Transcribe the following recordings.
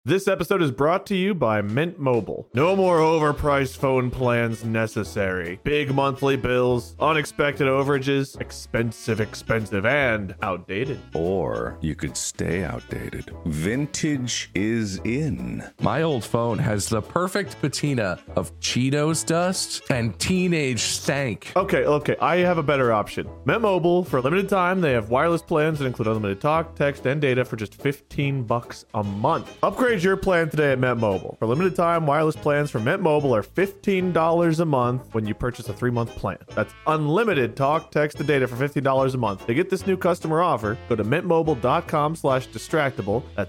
This episode is brought to you by Mint Mobile. No more overpriced phone plans necessary. Big monthly bills, unexpected overages, expensive, and outdated. Or you could stay outdated. Vintage is in. My old phone has the perfect patina of Cheetos dust and teenage stank. Okay, I have a better option. Mint Mobile, for a limited time, they have wireless plans that include unlimited talk, text, and data for just $15 a month. Upgrade your plan today at Mint Mobile. For a limited time, wireless plans from Mint Mobile are $15 a month when you purchase a 3-month plan. That's unlimited talk, text, and data for $15 a month. To get this new customer offer, go to mintmobile.com/distractible. That's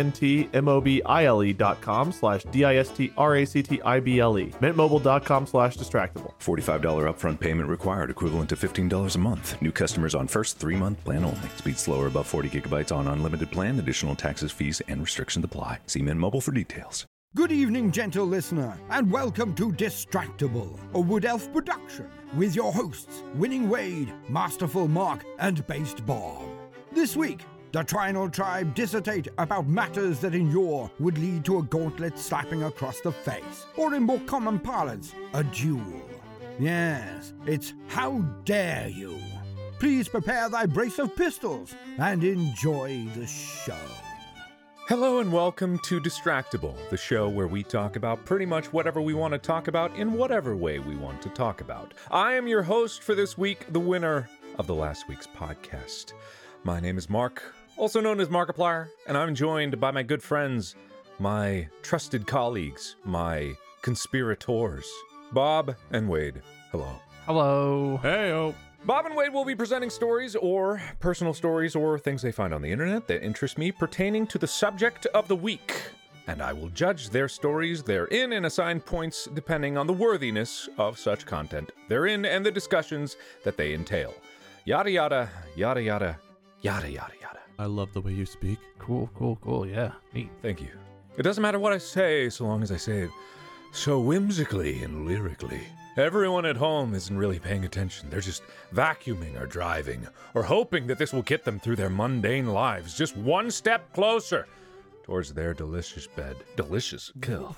mintmobile.com/distractible. mintmobile.com/distractible. $45 upfront payment required, equivalent to $15 a month. New customers on first 3-month plan only. Speed slower above 40 gigabytes on unlimited plan. Additional taxes, fees, and restrictions apply. See Mint Mobile for details. Good evening, gentle listener, and welcome to Distractible, a Wood Elf production, with your hosts, Winning Wade, Masterful Mark, and Based Bob. This week, the Trinal tribe dissertate about matters that in yore would lead to a gauntlet slapping across the face, or in more common parlance, a duel. Yes, it's How Dare You! Please prepare thy brace of pistols and enjoy the show. Hello and welcome to Distractible, the show where we talk about pretty much whatever we want to talk about in whatever way we want to talk about. I am your host for this week, the winner of the last week's podcast. My name is Mark, also known as Markiplier, and I'm joined by my good friends, my trusted colleagues, my conspirators, Bob and Wade. Hello. Hello. Hey-o. Bob and Wade will be presenting stories or personal stories or things they find on the internet that interest me pertaining to the subject of the week. And I will judge their stories therein and assign points depending on the worthiness of such content therein and the discussions that they entail. Yada yada, yada yada, yada yada yada. I love the way you speak. Cool. Yeah, neat. Thank you. It doesn't matter what I say so long as I say it so whimsically and lyrically. Everyone at home isn't really paying attention. They're just vacuuming or driving or hoping that this will get them through their mundane lives just one step closer towards their delicious bed. Delicious? Kill.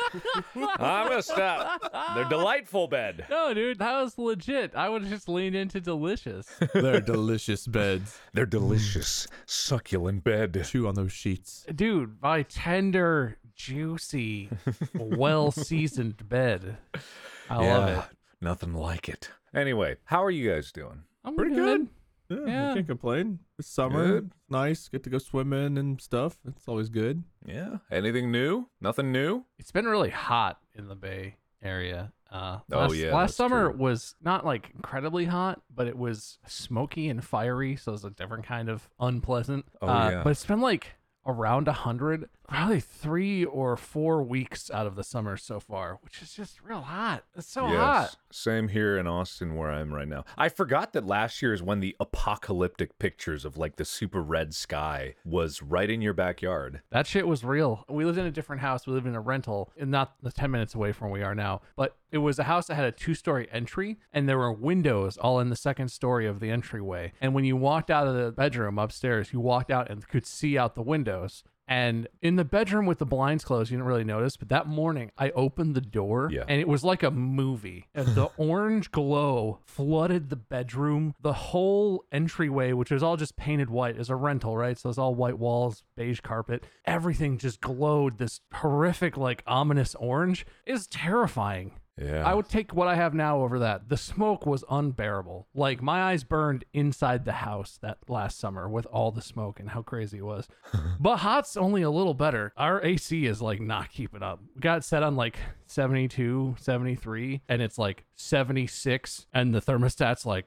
I'm gonna stop. Their delightful bed. No, dude, that was legit. I would just lean into delicious. They're delicious beds. Their delicious, succulent bed. Chew on those sheets. Dude, my tender, juicy, well-seasoned bed. I love it. Nothing like it. Anyway, how are you guys doing? I'm Pretty good. Yeah. I can't complain. It's summer. Good. Nice. Get to go swimming and stuff. It's always good. Yeah. Anything new? Nothing new? It's been really hot in the Bay Area. Last that's summer true. was not like incredibly hot, but it was smoky and fiery, so it was a different kind of unpleasant. Yeah. But it's been like around 100, probably 3 or 4 weeks out of the summer so far, which is just real hot. It's so hot. Same here in Austin where I'm right now. I forgot that last year is when the apocalyptic pictures of like the super red sky was right in your backyard. That shit was real. We lived in a different house. We lived in a rental, and not the 10 minutes away from where we are now. But it was a house that had a 2-story entry, and there were windows all in the second story of the entryway. And when you walked out of the bedroom upstairs, you walked out and could see out the windows. And in the bedroom with the blinds closed, you didn't really notice. But that morning, I opened the door, and it was like a movie. And the orange glow flooded the bedroom. The whole entryway, which was all just painted white, is a rental, right? So it's all white walls, beige carpet. Everything just glowed this horrific, like ominous orange. It's terrifying. Yeah. I would take what I have now over that. The smoke was unbearable. Like, my eyes burned inside the house that last summer with all the smoke and how crazy it was. But hot's only a little better. Our AC is like not keeping up. We got it set on like 72, 73, and it's like 76, and the thermostat's like,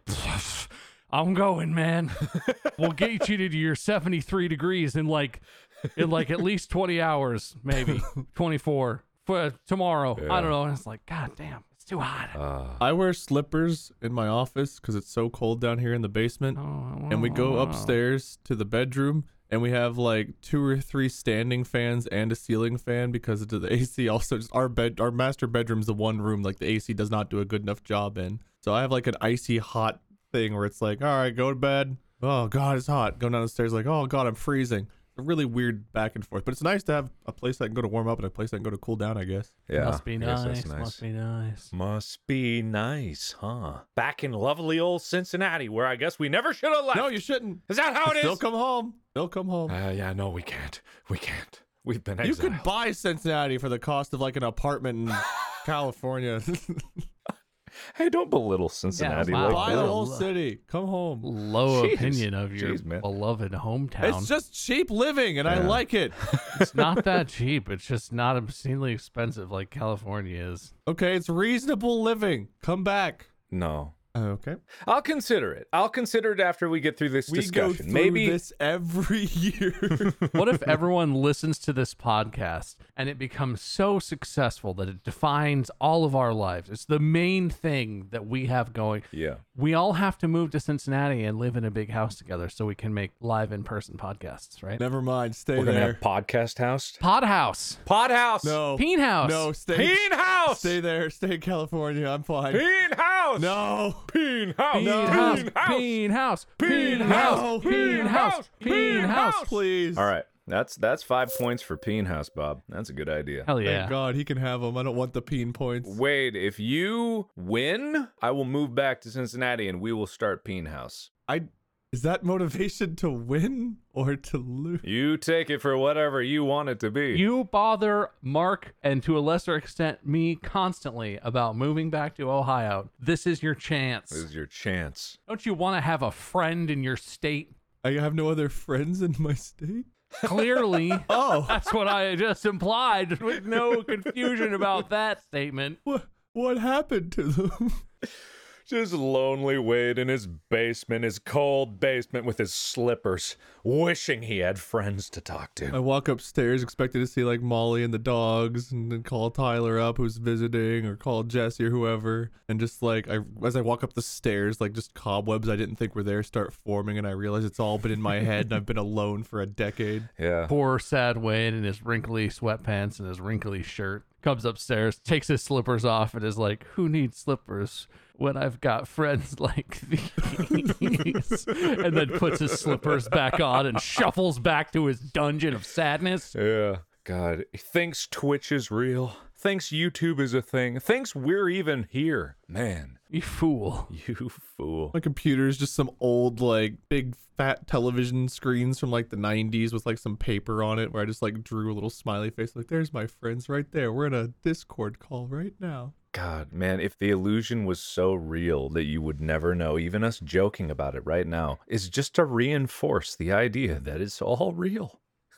I'm going, man. We'll get you to your 73 degrees in like at least 20 hours, maybe 24. For tomorrow. I don't know. And it's like, God damn, it's too hot. I wear slippers in my office because it's so cold down here in the basement. And we go upstairs to the bedroom, and we have like 2 or 3 standing fans and a ceiling fan because the AC also just our master bedroom's the one room like the AC does not do a good enough job in. So I have like an icy hot thing where it's like, all right, go to bed. Oh God, it's hot. Go down the stairs like, oh God, I'm freezing. a really weird back and forth. But it's nice to have a place I can go to warm up and a place I can go to cool down, I guess. Yeah, Must be I guess nice. that's Must be nice. Must be nice, huh? Back in lovely old Cincinnati, where I guess we never should have left. No, you shouldn't. Is that how it is? Still come home. Still come home. Yeah, no, we can't. We can't. We've been You exiled. could buy Cincinnati for the cost of like an apartment in California. Hey, don't belittle Cincinnati wow. like Buy that. the whole city. Come home. Low Jeez. opinion of your Jeez, man. beloved hometown. It's just cheap living, and I Yeah. like it. It's not that cheap. It's just not obscenely expensive like California is. Okay, it's reasonable living. Come back. No. Okay. I'll consider it. I'll consider it after we get through this We discussion. go through Maybe this every year. What if everyone listens to this podcast and it becomes so successful that it defines all of our lives? It's the main thing that we have going. Yeah. We all have to move to Cincinnati and live in a big house together so we can make live in-person podcasts, right? Never mind. Stay We're going to there. have podcast house. Pod house. Pod house. No. Peen house. No, stay. Peen house. Stay there. Stay in California. I'm fine. Peen house. No. Peen house. Peen No. house. Peen house. Peen house. Peen Peen house. house. Peen house. Peen house. Please. All right. That's 5 points for Peen house, Bob. That's a good idea. Hell Thank yeah. God he can have them. I don't want the peen points. Wade, if you win, I will move back to Cincinnati and we will start Peen house. Is that motivation to win or to lose? You take it for whatever you want it to be. You bother Mark and to a lesser extent me constantly about moving back to Ohio. This is your chance. This is your chance. Don't you want to have a friend in your state? I have no other friends in my state. Clearly. Oh, That's what I just implied with no confusion about that statement. what happened to them? Just lonely Wade in his basement, his cold basement with his slippers, wishing he had friends to talk I to. walk upstairs expecting to see like Molly and the dogs, and then call Tyler up who's visiting, or call Jesse or whoever, and just like as I walk up the stairs, like just cobwebs I didn't think were there start forming, and I realize it's all been in my head, and I've been alone for a decade. Yeah. Poor sad Wade in his wrinkly sweatpants and his wrinkly shirt comes upstairs, takes his slippers off, and is like, who needs slippers when I've got friends like these? And then puts his slippers back on and shuffles back to his dungeon of sadness. Yeah. God, he thinks Twitch is real, thinks YouTube is a thing, thinks we're even here. Man, You fool. you fool. My computer is just some old like big fat television screens from like the 90s with like some paper on it where I just like drew a little smiley face like there's my friends right there. We're in a Discord call right now. God, man, if the illusion was so real that you would never know, even us joking about it right now is just to reinforce the idea that it's all real.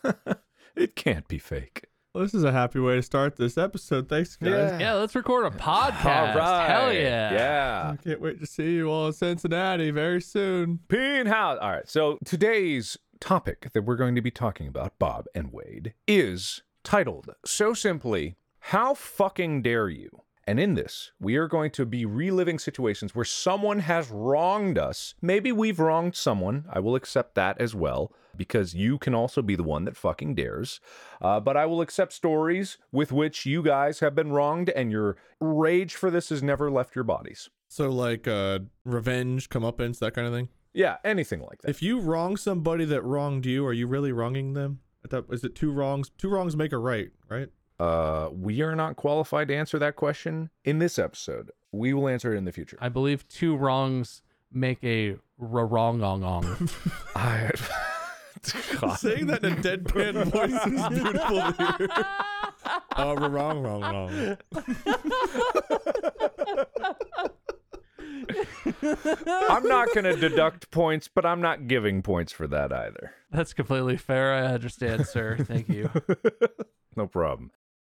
It can't be fake. Well, this is a happy way to start this episode. Thanks, guys. Yeah, let's record a podcast. All right. Hell yeah. Yeah. I can't wait to see you all in Cincinnati very soon. Peen house. All right. So today's topic that we're going to be talking about, Bob and Wade, is titled so simply, How Fucking Dare You? And in this, we are going to be reliving situations where someone has wronged us. Maybe we've wronged someone. I will accept that as well, because you can also be the one that fucking dares. But I will accept stories with which you guys have been wronged and your rage for this has never left your bodies. So like revenge, comeuppance, that kind of thing. Yeah, anything like that. If you wrong somebody that wronged you, are you really wronging them? Is it two wrongs? Two wrongs make a right, right? We are not qualified to answer that question in this episode. We will answer it in the future. I believe two wrongs make a wrong-ong-ong. God. Saying that in a deadpan voice is beautiful to hear. Wrong. I'm not going to deduct points, but I'm not giving points for that either. That's completely fair. I understand, sir. Thank you. No problem.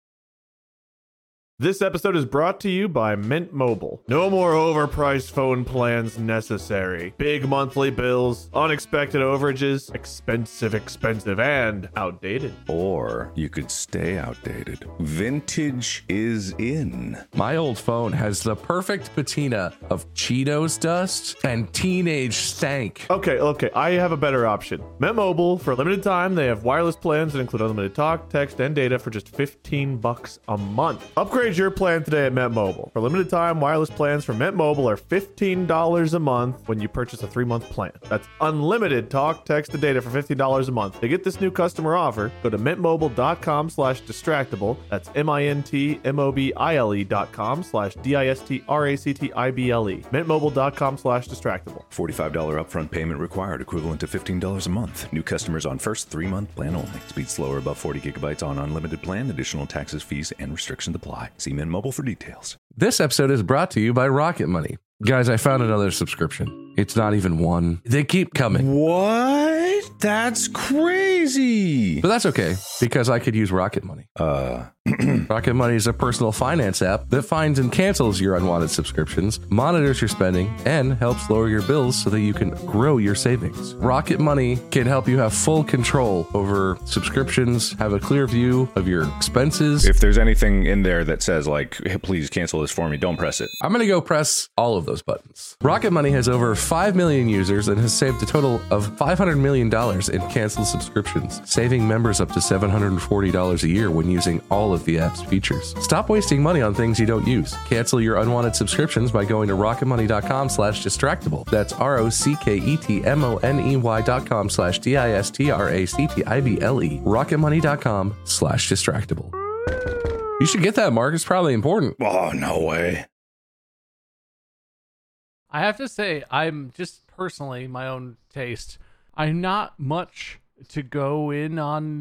This episode is brought to you by Mint Mobile. No more overpriced phone plans necessary. Big monthly bills, unexpected overages, expensive, and outdated. Or you could stay outdated. Vintage is in. My old phone has the perfect patina of Cheetos dust and teenage stank. Okay, I have a better option. Mint Mobile, for a limited time, they have wireless plans that include unlimited talk, text, and data for just $15 a month. Upgrade Upgrade your plan today at Mint Mobile. For limited time, wireless plans from Mint Mobile are $15 a month when you purchase a 3-month plan. That's unlimited talk, text, and data for $15 a month. To get this new customer offer, go to mintmobile.com/distractible. That's mintmobile.com/distractible. mintmobile.com/distractible. $45 upfront payment required, equivalent to $15 a month. New customers on first 3-month plan only. Speed slower above 40 gigabytes on unlimited plan. Additional taxes, fees, and restrictions apply. See Mint Mobile for details. This episode is brought to you by Rocket Money. Guys, I found another subscription. It's not even one. They keep coming. What? That's crazy. But that's okay, because I could use Rocket Money. Rocket Money is a personal finance app that finds and cancels your unwanted subscriptions, monitors your spending, and helps lower your bills so that you can grow your savings. Rocket Money can help you have full control over subscriptions, have a clear view of your expenses. If there's anything in there that says, like, hey, please cancel this for me, don't press it. I'm going to go press all of those buttons. Rocket Money has over 5 million users and has saved a total of $500 million in canceled subscriptions, saving members up to $740 a year when using all of the app's features. Stop wasting money on things you don't use. Cancel your unwanted subscriptions by going to rocketmoney.com/distractible. That's ROCKETMONEY.com/DISTRACTIBLE. rocketmoney.com/distractible. You should get that, Mark. It's probably important. Oh, no way. I have to say, I'm just personally, my own taste, I'm not much to go in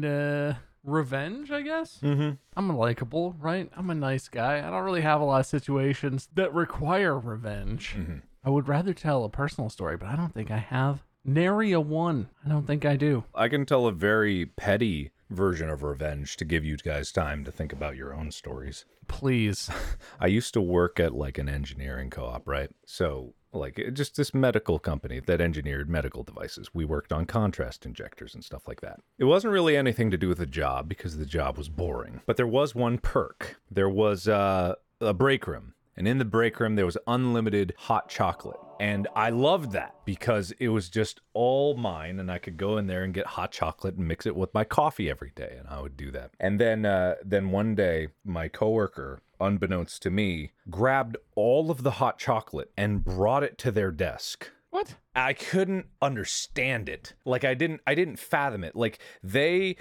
on revenge, I guess. I'm likable, right? I'm a nice guy. I don't really have a lot of situations that require revenge. I would rather tell a personal story, but I don't think I have. Nary a one. I don't think I do. I can tell a very petty version of revenge to give you guys time to think about your own stories. Please. I used to work at like an engineering co-op, right? So like just this medical company that engineered medical devices. We worked on contrast injectors and stuff like that. It wasn't really anything to do with the job because the job was boring. But there was one perk. There was a break room. And in the break room, there was unlimited hot chocolate. And I loved that because it was just all mine. And I could go in there and get hot chocolate and mix it with my coffee every day. And I would do that. And then one day, my coworker, unbeknownst to me, grabbed all of the hot chocolate and brought it to their desk. What? I couldn't understand it. Like, I didn't fathom it. Like, they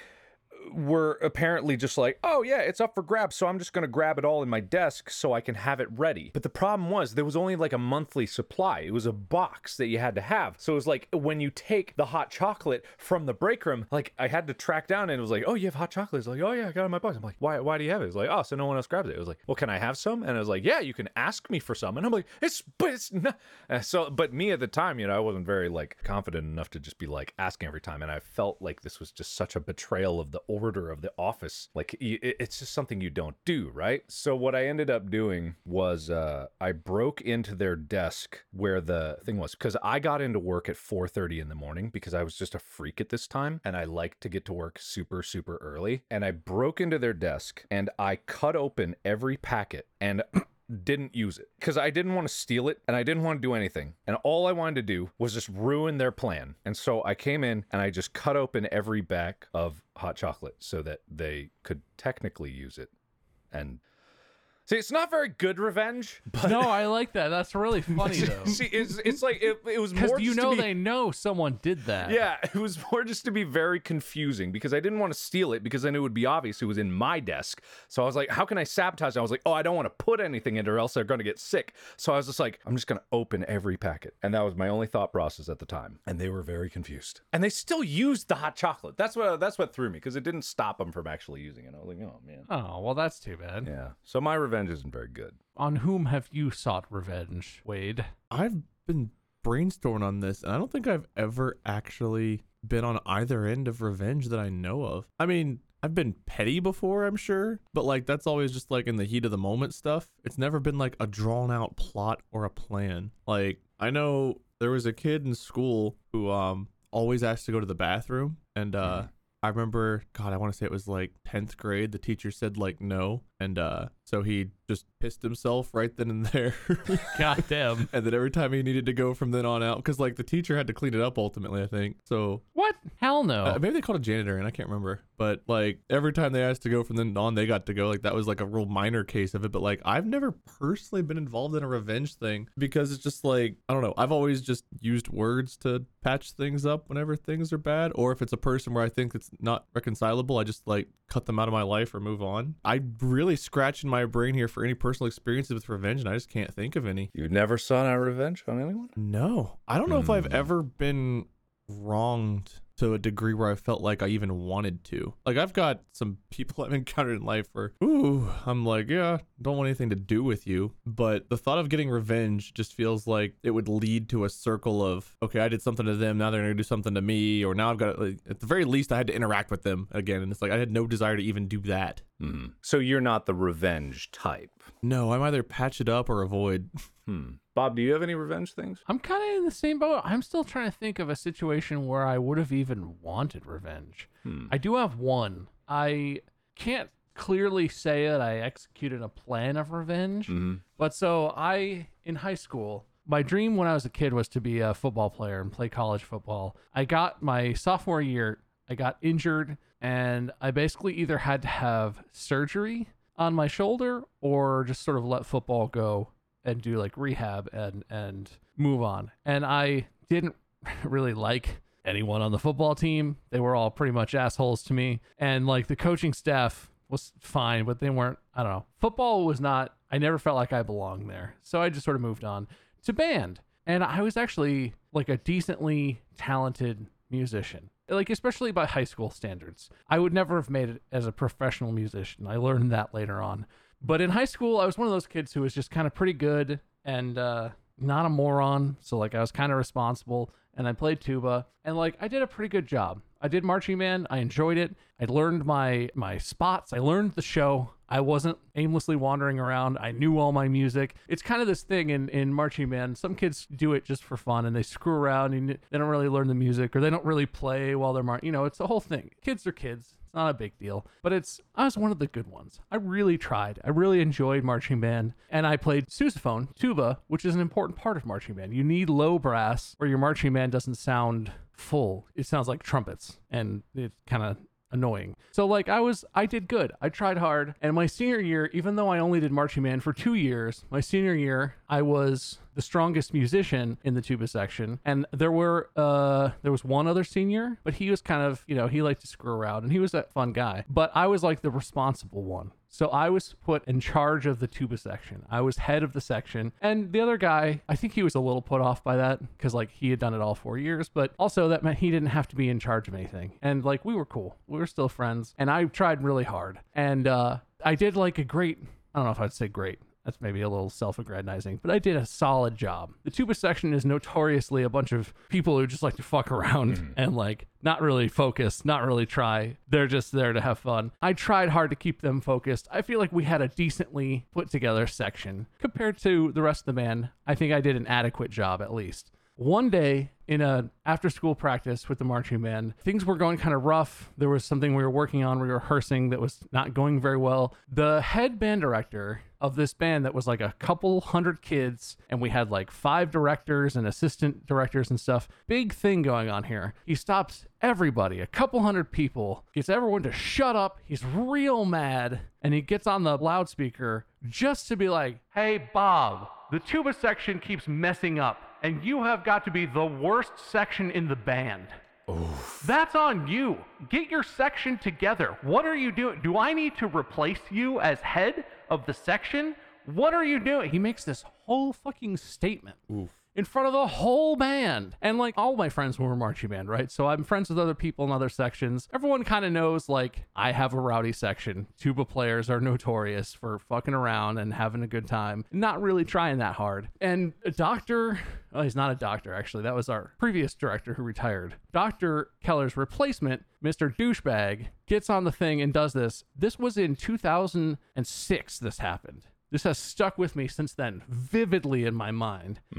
were apparently just like, oh yeah, it's up for grabs, so I'm just gonna grab it all in my desk so I can have it ready. But the problem was there was only like a monthly supply. It was a box that you had to have. So it was like when you take the hot chocolate from the break room, like I had to track down and it was like, oh, you have hot chocolate? It's like, oh yeah, I got it in my box. I'm like, why do you have it? It's like, oh, so no one else grabs it. It was like, well, can I have some? And I was like, yeah, you can ask me for some. And I'm like, it's not. But me at the time, I wasn't very like confident enough to just be like asking every time. And I felt like this was just such a betrayal of the order of the office. Like it's just something you don't do, right? So what I ended up doing was I broke into their desk where the thing was, because I got into work at 4:30 in the morning because I was just a freak at this time and I like to get to work super, super early. And I broke into their desk and I cut open every packet and didn't use it because I didn't want to steal it and I didn't want to do anything. And all I wanted to do was just ruin their plan. And so I came in and I just cut open every bag of hot chocolate so that they could technically use it. And see, it's not very good revenge, but No, I like that. That's really funny though. see, it's like it was Because more just to be, they know someone did that. yeah, it was more just to be very confusing because I didn't want to steal it because I knew it would be obvious it was in my desk. So I was like, how can I sabotage it? I was like, oh, I don't want to put anything in it or else they're going to get sick. So I was just like, I'm just going to open every packet. And that was my only thought process at the time. And they were very confused. And they still used the hot chocolate. That's what threw me because it didn't stop them from actually using it. I was like, oh, man. Oh, well, that's too bad. Yeah. So my revenge isn't very good. On whom have you sought revenge, Wade? I've been brainstorming on this, and I don't think I've ever actually been on either end of revenge that I know of. I mean, I've been petty before, I'm sure, but like that's always just like in the heat of the moment stuff. It's never been like a drawn out plot or a plan. Like I know there was a kid in school who always asked to go to the bathroom, and I remember, God, I want to say it was like 10th grade. The teacher said like no, And so he just pissed himself right then and there. God damn. And then every time he needed to go from then on out, because like the teacher had to clean it up ultimately, I think. So What? Hell no. maybe they called a janitor, and I can't remember. But like every time they asked to go from then on, they got to go. Like that was like a real minor case of it. But like I've never personally been involved in a revenge thing because it's just like, I don't know. I've always just used words to patch things up whenever things are bad. Or if it's a person where I think it's not reconcilable, I just like cut them out of my life or move on. I'm really scratching my brain here for any personal experiences with revenge, and I just can't think of any. You never sought out revenge on anyone? No, I don't know if I've ever been wronged to a degree where I felt like I even wanted to. Like I've got some people I've encountered in life where, I'm like, yeah, don't want anything to do with you. But the thought of getting revenge just feels like it would lead to a circle of, okay, I did something to them, now they're gonna do something to me, or now I've got, like, at the very least, I had to interact with them again. And it's like, I had no desire to even do that. So you're not the revenge type. No, I'm either patch it up or avoid. Bob, do you have any revenge things? I'm kind of in the same boat. I'm still trying to think of a situation where I would have even wanted revenge. I do have one. I can't clearly say that I executed a plan of revenge, but so in high school, my dream when I was a kid was to be a football player and play college football. I got my sophomore year, I got injured, and I basically either had to have surgery on my shoulder or just sort of let football go and do like rehab and move on. And I didn't really like anyone on the football team. They were all pretty much assholes to me. And like the coaching staff was fine, but they weren't, I don't know. Football was not, I never felt like I belonged there. So I just sort of moved on to band. And I was actually like a decently talented musician, like especially by high school standards. I would never have made it as a professional musician. I learned that later on. But in high school, I was one of those kids who was just kind of pretty good and not a moron. So like I was kind of responsible, and I played tuba, and like I did a pretty good job. I did marching band. I enjoyed it. I learned my spots. I learned the show. I wasn't aimlessly wandering around. I knew all my music. It's kind of this thing in marching band. Some kids do it just for fun and they screw around and they don't really learn the music, or they don't really play while they're marching. You know, it's the whole thing. Kids are kids. It's not a big deal, but I was one of the good ones. I really tried. I really enjoyed marching band, and I played sousaphone, tuba, which is an important part of marching band. You need low brass or your marching band doesn't sound full. It sounds like trumpets, and it's kind of annoying. So like I did good. I tried hard. And my senior year, even though I only did marching band for 2 years, my senior year, I was the strongest musician in the tuba section. And there was one other senior, but he was kind of, he liked to screw around and he was that fun guy. But I was like the responsible one. So I was put in charge of the tuba section. I was head of the section. And the other guy, I think he was a little put off by that because like he had done it all 4 years, but also that meant he didn't have to be in charge of anything. And like we were cool. We were still friends. And I tried really hard. And I did like I don't know if I'd say great. That's maybe a little self-aggrandizing, but I did a solid job. The tuba section is notoriously a bunch of people who just like to fuck around and like not really focus, not really try. They're just there to have fun. I tried hard to keep them focused. I feel like we had a decently put together section compared to the rest of the band. I think I did an adequate job at least. One day in a after-school practice with the marching band, things were going kind of rough. There was something we were working on, we were rehearsing that was not going very well. The head band director of this band that was like a couple hundred kids, and we had like 5 directors and assistant directors and stuff. Big thing going on here. He stops everybody, a couple hundred people, gets everyone to shut up. He's real mad, and he gets on the loudspeaker just to be like, "Hey, Bob, the tuba section keeps messing up, and you have got to be the worst section in the band. Oof. That's on you. Get your section together. What are you doing? Do I need to replace you as head of the section? What are you doing?" He makes this whole fucking statement. Oof. In front of the whole band. And like all my friends were marching band, right? So I'm friends with other people in other sections. Everyone kind of knows like I have a rowdy section. Tuba players are notorious for fucking around and having a good time, not really trying that hard. And a doctor, he's not a doctor actually, that was our previous director who retired. Dr. Keller's replacement, Mr. Douchebag, gets on the thing and does this. This was in 2006 this happened. This has stuck with me since then, vividly in my mind.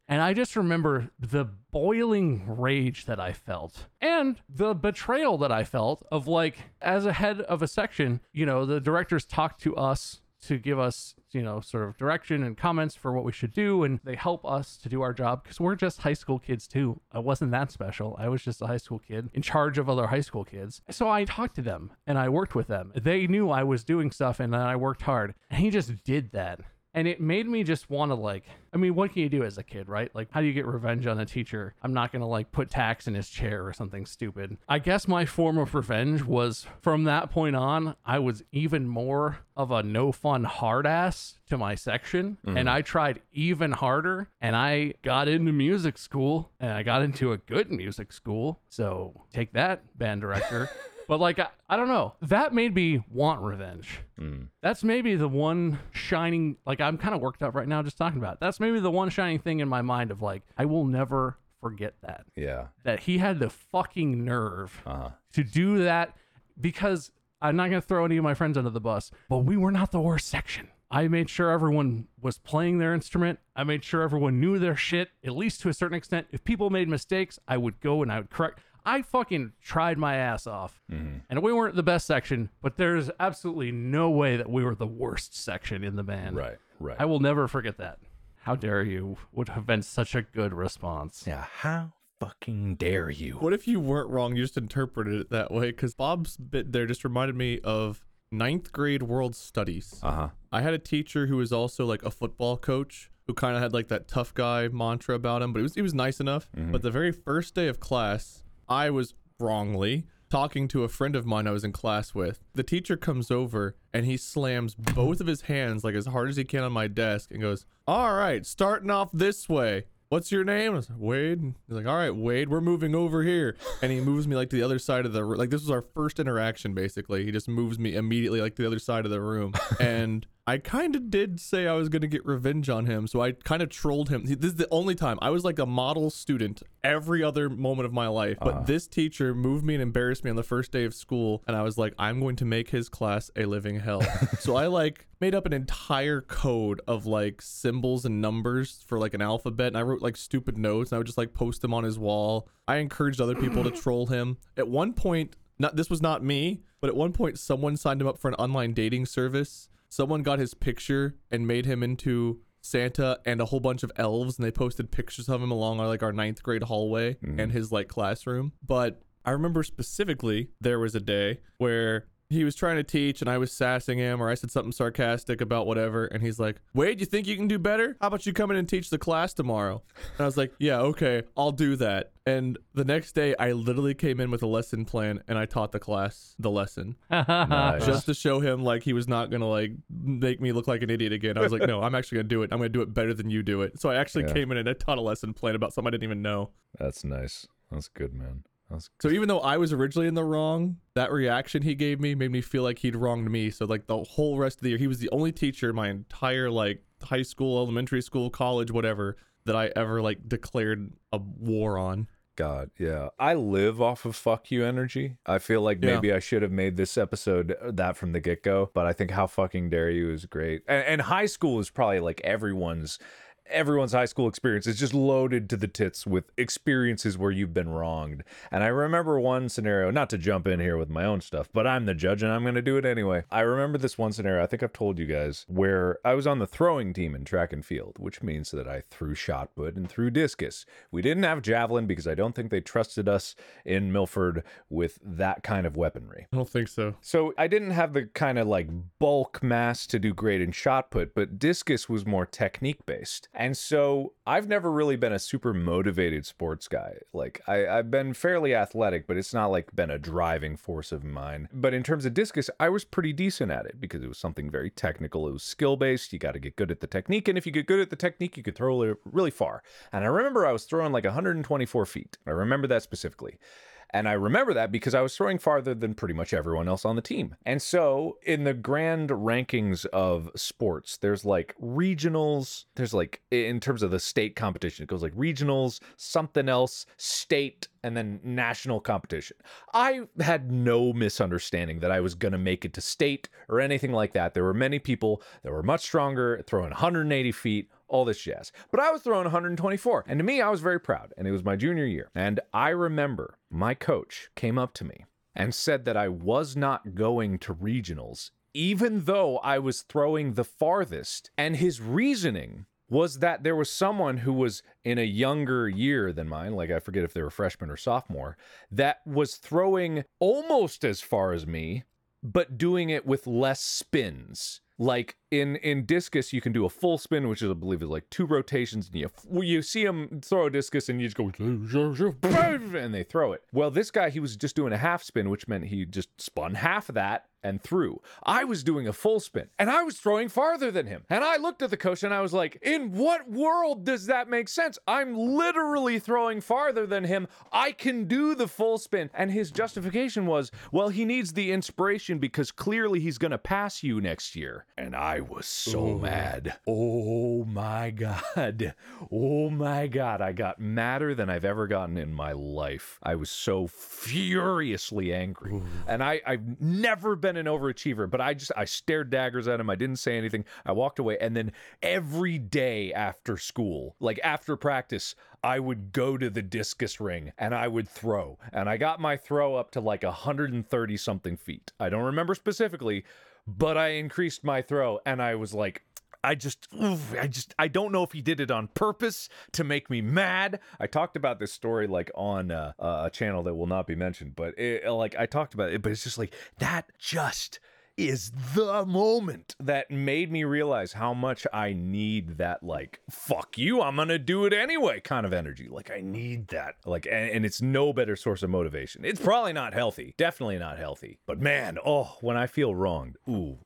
And I just remember the boiling rage that I felt and the betrayal that I felt of like, as a head of a section, you know, the directors talked to us to give us, you know, sort of direction and comments for what we should do. And they help us to do our job because we're just high school kids too. I wasn't that special. I was just a high school kid in charge of other high school kids. So I talked to them and I worked with them. They knew I was doing stuff and I worked hard. And he just did that. And it made me just want to like, I mean, what can you do as a kid, right? Like, how do you get revenge on a teacher? I'm not going to like put tacks in his chair or something stupid. I guess my form of revenge was from that point on, I was even more of a no fun hard ass to my section. And I tried even harder and I got into music school and I got into a good music school. So take that, band director. But like, I don't know, that made me want revenge. That's maybe the one shining, like I'm kind of worked up right now just talking about it. That's maybe the one shining thing in my mind of like, I will never forget that. Yeah. That he had the fucking nerve to do that, because I'm not going to throw any of my friends under the bus, but we were not the worst section. I made sure everyone was playing their instrument. I made sure everyone knew their shit, at least to a certain extent. If people made mistakes, I would go and I would correct. I fucking tried my ass off. And we weren't the best section, but there's absolutely no way that we were the worst section in the band. Right. I will never forget that. How dare you would have been such a good response. Yeah. How fucking dare you? What if you weren't wrong? You just interpreted it that way? Because Bob's bit there just reminded me of 9th grade world studies. I had a teacher who was also like a football coach who kind of had like that tough guy mantra about him, but he was nice enough. But the very first day of class, I was wrongly talking to a friend of mine I was in class with. The teacher comes over and he slams both of his hands like as hard as he can on my desk and goes, "All right, starting off this way. What's your name?" I was like, "Wade." He's like, "All right, Wade, we're moving over here." And he moves me like to the other side of the room. Like this was our first interaction basically. He just moves me immediately like to the other side of the room. And I kind of did say I was going to get revenge on him. So I kind of trolled him. This is the only time. I was like a model student every other moment of my life. But this teacher moved me and embarrassed me on the first day of school. And I was like, I'm going to make his class a living hell. So I like made up an entire code of like symbols and numbers for like an alphabet. And I wrote like stupid notes and I would just like post them on his wall. I encouraged other people to troll him. At one point, this was not me, but at one point someone signed him up for an online dating service. Someone got his picture and made him into Santa and a whole bunch of elves, and they posted pictures of him along our 9th grade hallway and his like classroom. But I remember specifically there was a day where he was trying to teach and I was sassing him, or I said something sarcastic about whatever, and he's like, "Wade, you think you can do better? How about you come in and teach the class tomorrow?" And I was like, "Yeah, okay, I'll do that." And the next day I literally came in with a lesson plan and I taught the class the lesson. Nice. Just to show him like he was not gonna like make me look like an idiot again. I was like, "No, I'm actually gonna do it. I'm gonna do it better than you do it." So I actually came in and I taught a lesson plan about something I didn't even know. That's nice. That's good, man. So even though I was originally in the wrong, that reaction he gave me made me feel like he'd wronged me. So like the whole rest of the year, he was the only teacher in my entire like high school, elementary school, college, whatever, that I ever like declared a war on. God, yeah. I live off of fuck you energy. I feel like maybe I should have made this episode that from the get-go, but I think how fucking dare you is great. And high school is probably like everyone's high school experience is just loaded to the tits with experiences where you've been wronged. And I remember one scenario, not to jump in here with my own stuff, but I'm the judge and I'm going to do it anyway. I remember this one scenario, I think I've told you guys, where I was on the throwing team in track and field, which means that I threw shot put and threw discus. We didn't have javelin because I don't think they trusted us in Milford with that kind of weaponry. I don't think so. So I didn't have the kind of like bulk mass to do great in shot put, but discus was more technique based. And so I've never really been a super motivated sports guy. Like I've been fairly athletic, but it's not like been a driving force of mine. But in terms of discus, I was pretty decent at it because it was something very technical. It was skill based. You got to get good at the technique. And if you get good at the technique, you could throw it really far. And I remember I was throwing like 124 feet. I remember that specifically. And I remember that because I was throwing farther than pretty much everyone else on the team. And so in the grand rankings of sports, there's like regionals, there's like, in terms of the state competition, it goes like regionals, something else, state, and then national competition. I had no misunderstanding that I was going to make it to state or anything like that. There were many people that were much stronger, throwing 180 feet, all this jazz. But I was throwing 124. And to me, I was very proud. And it was my junior year. And I remember my coach came up to me and said that I was not going to regionals, even though I was throwing the farthest. And his reasoning was that there was someone who was in a younger year than mine, like I forget if they were freshman or sophomore, that was throwing almost as far as me, but doing it with less spins. Like in discus, you can do a full spin, which is, I believe, is like 2 rotations, and you see them throw a discus, and you just go, and they throw it. Well, this guy, he was just doing a half spin, which meant he just spun half of that and threw. I was doing a full spin, and I was throwing farther than him. And I looked at the coach, and I was like, in what world does that make sense? I'm literally throwing farther than him. I can do the full spin. And his justification was, well, he needs the inspiration because clearly he's going to pass you next year. And I was so mad. Oh my God. Oh my God. I got madder than I've ever gotten in my life. I was so furiously angry. And I've never been an overachiever, but I stared daggers at him. I didn't say anything. I walked away. And then every day after school, like after practice, I would go to the discus ring and I would throw. And I got my throw up to like 130 something feet. I don't remember specifically, but I increased my throw, and I was like, I don't know if he did it on purpose to make me mad. I talked about this story like on a channel that will not be mentioned, but I talked about it, but it's just like, that just is the moment that made me realize how much I need that, like, fuck you, I'm gonna do it anyway kind of energy. Like, I need that. Like, and it's no better source of motivation. It's probably not healthy. Definitely not healthy. But man, when I feel wronged,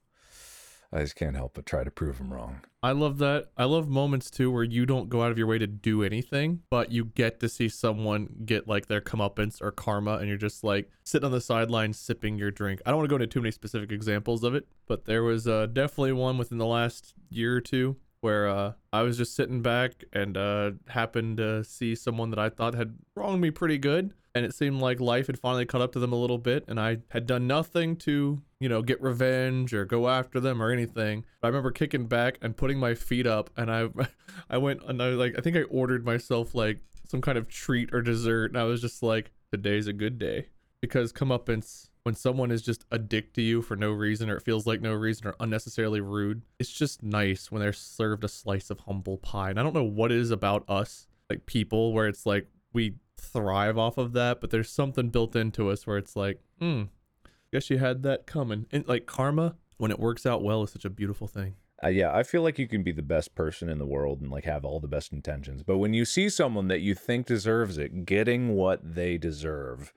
I just can't help but try to prove him wrong. I love that. I love moments too where you don't go out of your way to do anything, but you get to see someone get like their comeuppance or karma, and you're just like sitting on the sidelines sipping your drink. I don't want to go into too many specific examples of it, but there was definitely one within the last year or two where I was just sitting back and happened to see someone that I thought had wronged me pretty good. And it seemed like life had finally caught up to them a little bit, and I had done nothing to, get revenge or go after them or anything. But I remember kicking back and putting my feet up, and I went and I think I ordered myself like some kind of treat or dessert, and I was just like, today's a good day. Because comeuppance, when someone is just a dick to you for no reason, or it feels like no reason, or unnecessarily rude, it's just nice when they're served a slice of humble pie. And I don't know what it is about us, like people, where it's like we thrive off of that, but there's something built into us where it's like, guess you had that coming. And like karma, when it works out well, is such a beautiful thing. Yeah, I feel like you can be the best person in the world and like have all the best intentions, but when you see someone that you think deserves it getting what they deserve,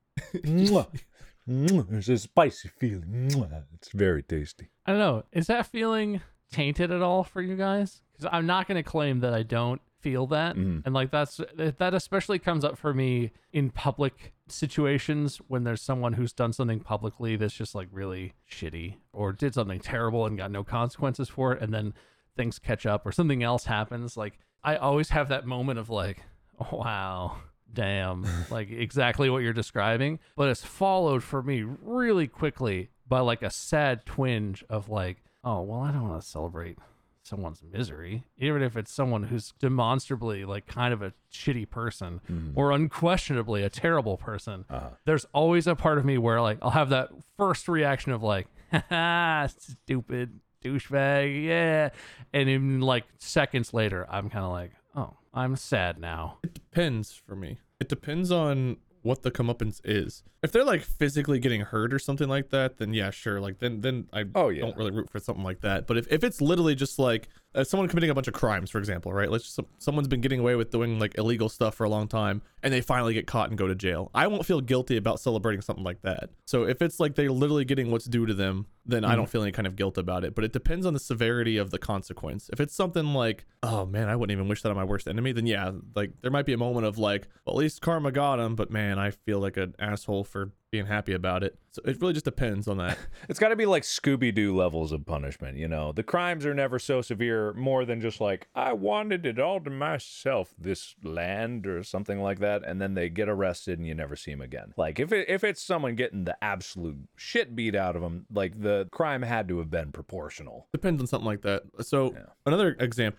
there's a spicy feeling. It's very tasty. I don't know. Is that feeling tainted at all for you guys? Because I'm not going to claim that I don't feel that. And like that especially comes up for me in public situations when there's someone who's done something publicly that's just like really shitty or did something terrible and got no consequences for it, and then things catch up or something else happens. Like, I always have that moment of like, oh, wow, damn, like exactly what you're describing, but it's followed for me really quickly by like a sad twinge of like, oh, well, I don't want to celebrate someone's misery, even if it's someone who's demonstrably like kind of a shitty person or unquestionably a terrible person. There's always a part of me where like I'll have that first reaction of like, haha, stupid douchebag, yeah, and in like seconds later I'm kind of like, oh, I'm sad now. It depends for me. It depends on what the comeuppance is. If they're like physically getting hurt or something like that, then yeah, sure. Like then I don't really root for something like that. But if it's literally just like someone committing a bunch of crimes, for example, right? Let's just someone's been getting away with doing like illegal stuff for a long time, and they finally get caught and go to jail. I won't feel guilty about celebrating something like that. So if it's like they're literally getting what's due to them, then I don't feel any kind of guilt about it. But it depends on the severity of the consequence. If it's something like, oh man, I wouldn't even wish that on my worst enemy, then yeah, like there might be a moment of like, well, at least karma got him, but man, I feel like an asshole for being happy about it. So it really just depends on that. It's got to be like Scooby-Doo levels of punishment, the crimes are never so severe, more than just like, I wanted it all to myself, this land or something like that, and then they get arrested and you never see them again. Like if it's someone getting the absolute shit beat out of them, like the crime had to have been proportional. Depends on something like that. So another example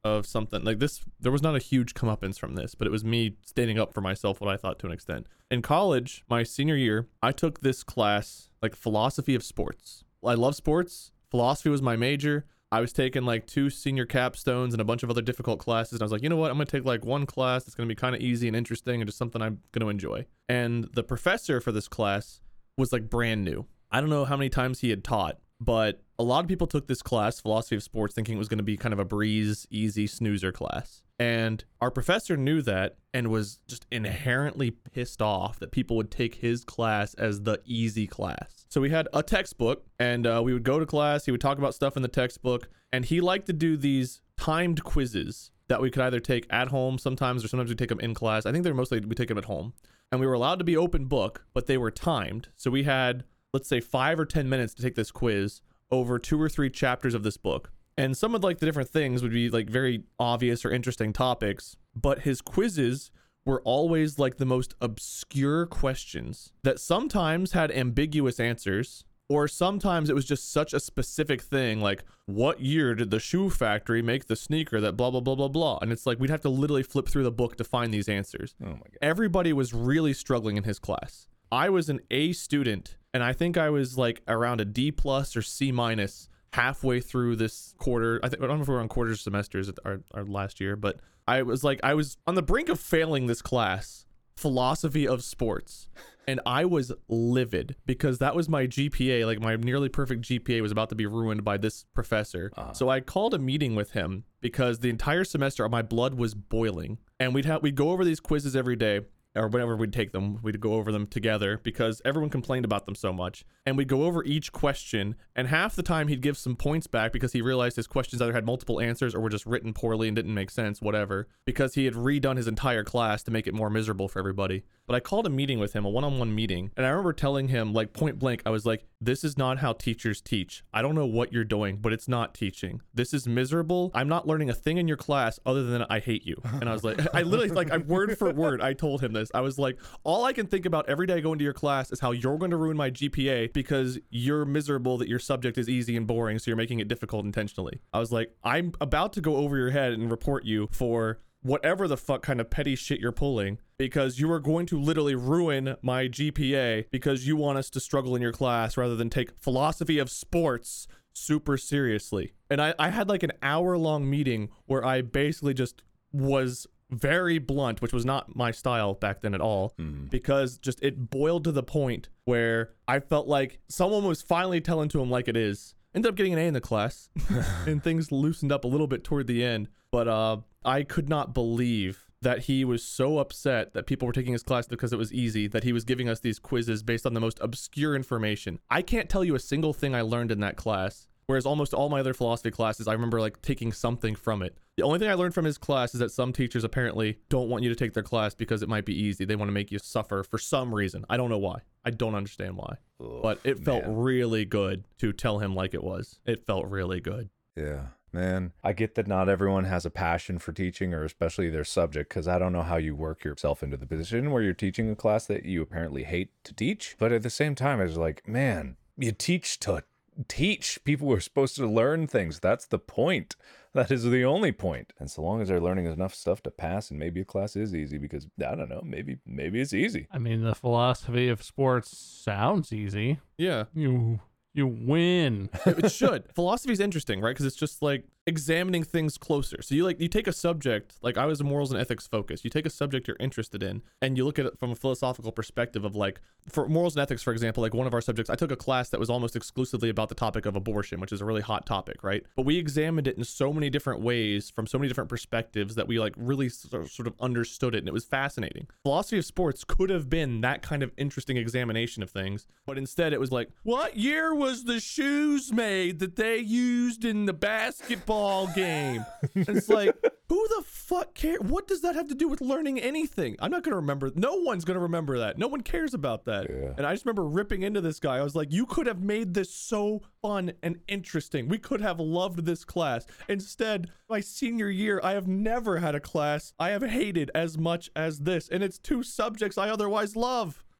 of something like this. There was not a huge comeuppance from this, but it was me standing up for myself, what I thought to an extent. In college, my senior year, I took this class, like philosophy of sports. I love sports. Philosophy was my major. I was taking like 2 senior capstones and a bunch of other difficult classes. And I was like, you know what? I'm going to take like one class that's going to be kind of easy and interesting and just something I'm going to enjoy. And the professor for this class was like brand new. I don't know how many times he had taught, but a lot of people took this class, philosophy of sports, thinking it was going to be kind of a breeze, easy snoozer class. And our professor knew that and was just inherently pissed off that people would take his class as the easy class. So we had a textbook, and we would go to class. He would talk about stuff in the textbook, and he liked to do these timed quizzes that we could either take at home sometimes, or sometimes we take them in class. I think they're mostly we take them at home. And we were allowed to be open book, but they were timed. So we had, let's say, 5 or 10 minutes to take this quiz over 2 or 3 chapters of this book. And some of like the different things would be like very obvious or interesting topics, but his quizzes were always like the most obscure questions that sometimes had ambiguous answers, or sometimes it was just such a specific thing, like what year did the shoe factory make the sneaker that blah, blah, blah, blah, blah. And it's like we'd have to literally flip through the book to find these answers. Oh my God. Everybody was really struggling in his class. I was an A student, and I think I was like around a D+ or C- halfway through this quarter. I don't know if we were on quarter semesters at our last year, but I was on the brink of failing this class, philosophy of sports. And I was livid because that was my GPA, like my nearly perfect GPA was about to be ruined by this professor. So I called a meeting with him because the entire semester my blood was boiling, and we'd go over these quizzes every day. Or whenever we'd take them, we'd go over them together because everyone complained about them so much. And we'd go over each question, and half the time he'd give some points back because he realized his questions either had multiple answers or were just written poorly and didn't make sense, whatever, because he had redone his entire class to make it more miserable for everybody. But I called a meeting with him, a one-on-one meeting, and I remember telling him, like, point blank, I was like, this is not how teachers teach. I don't know what you're doing, but it's not teaching. This is miserable. I'm not learning a thing in your class other than I hate you. And I was like, I literally, like, word for word, I told him this. I was like, all I can think about every day I go into your class is how you're going to ruin my GPA because you're miserable that your subject is easy and boring, so you're making it difficult intentionally. I was like, I'm about to go over your head and report you for whatever the fuck kind of petty shit you're pulling, because you are going to literally ruin my GPA because you want us to struggle in your class rather than take philosophy of sports super seriously. And I had like an hour-long meeting where I basically just was very blunt, which was not my style back then at all, because just it boiled to the point where I felt like someone was finally telling to him like it is. Ended up getting an A in the class and things loosened up a little bit toward the end. But I could not believe that he was so upset that people were taking his class because it was easy, that he was giving us these quizzes based on the most obscure information. I can't tell you a single thing I learned in that class, whereas almost all my other philosophy classes, I remember like taking something from it. The only thing I learned from his class is that some teachers apparently don't want you to take their class because it might be easy. They want to make you suffer for some reason. I don't know why. I don't understand why. But it felt really good to tell him like it was. It felt really good. Yeah, man. I get that not everyone has a passion for teaching, or especially their subject, because I don't know how you work yourself into the position where you're teaching a class that you apparently hate to teach. But at the same time, it's like, man, you teach to teach. People are supposed to learn things. That's the point. That is the only point. And so long as they're learning enough stuff to pass, and maybe a class is easy, because I don't know, maybe it's easy. I mean, the philosophy of sports sounds easy. Yeah. You win. It should. Philosophy is interesting, right? Because it's just like examining things closer. So you take a subject, like I was a morals and ethics focus. You take a subject you're interested in and you look at it from a philosophical perspective of like, for morals and ethics, for example, like one of our subjects, I took a class that was almost exclusively about the topic of abortion, which is a really hot topic, right? But we examined it in so many different ways from so many different perspectives that we like really sort of understood it, and it was fascinating. Philosophy of sports could have been that kind of interesting examination of things, but instead it was like, what year was the shoes made that they used in the basketball game? And it's like, who the fuck cares? What does that have to do with learning anything? I'm not going to remember. No one's going to remember that. No one cares about that. Yeah. And I just remember ripping into this guy. I was like, you could have made this so fun and interesting. We could have loved this class. Instead, my senior year, I have never had a class I have hated as much as this. And it's 2 subjects I otherwise love.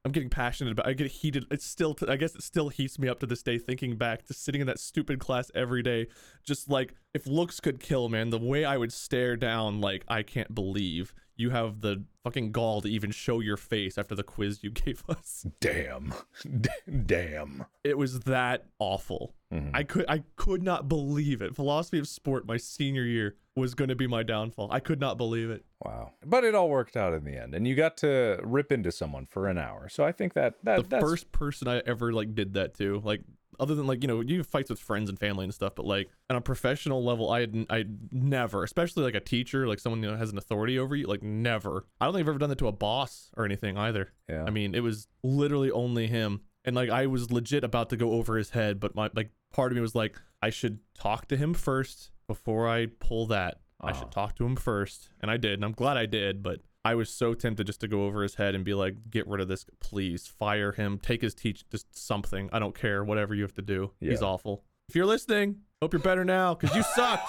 I'm getting passionate about. I get heated. It's still. I guess it still heats me up to this day thinking back to sitting in that stupid class every day. Just like if looks could kill, man. The way I would stare down, like I can't believe you have the fucking gall to even show your face after the quiz you gave us. Damn. Damn. It was that awful. I could not believe it. Philosophy of sport, my senior year, was going to be my downfall. I could not believe it. Wow. But it all worked out in the end, and you got to rip into someone for an hour. So I think that's first person I ever like did that to. Like, other than like, you know, you have fights with friends and family and stuff, but like on a professional level, I never, especially like a teacher, like someone, you know, has an authority over you, like never. I don't think I've ever done that to a boss or anything either. Yeah. I mean, it was literally only him. And like I was legit about to go over his head, but my like part of me was like, I should talk to him first before I pull that. I should talk to him first. And I did, and I'm glad I did, but I was so tempted just to go over his head and be like, get rid of this, please. Fire him, take his just something. I don't care, whatever you have to do. Yeah. He's awful. If you're listening, hope you're better now, because you sucked.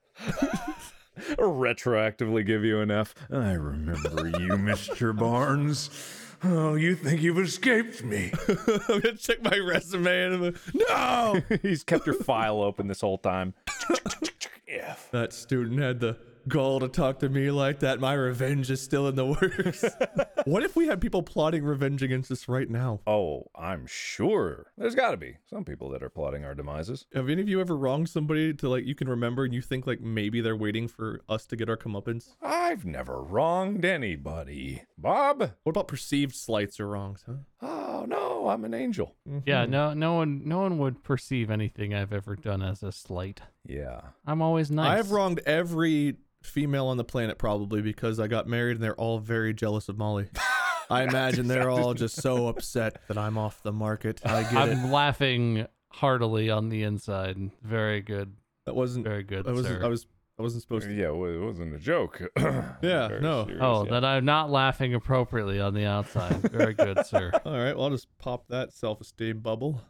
Retroactively give you an F. I remember you, Mr. Barnes. Oh, you think you've escaped me. I'm gonna check my resume and I'm like, no! He's kept your file open this whole time. F. That student had the gall to talk to me like that. My revenge is still in the works. What if we had people plotting revenge against us right now? Oh, I'm sure. There's got to be some people that are plotting our demises. Have any of you ever wronged somebody to like you can remember and you think like maybe they're waiting for us to get our comeuppance? I've never wronged anybody. Bob? What about perceived slights or wrongs, huh? Oh, no, I'm an angel. Yeah, no one would perceive anything I've ever done as a slight. Yeah. I'm always nice. I've wronged every female on the planet probably because I got married and they're all very jealous of Molly. I imagine they're all just so upset that I'm off the market. I get it. I'm laughing heartily on the inside. Very good. That wasn't Very good, I wasn't. sir. I wasn't supposed to. Yeah, well, it wasn't a joke. Yeah, Very no. serious, Oh, yeah. that I'm not laughing appropriately on the outside. Very good, sir. All right, well, I'll just pop that self-esteem bubble.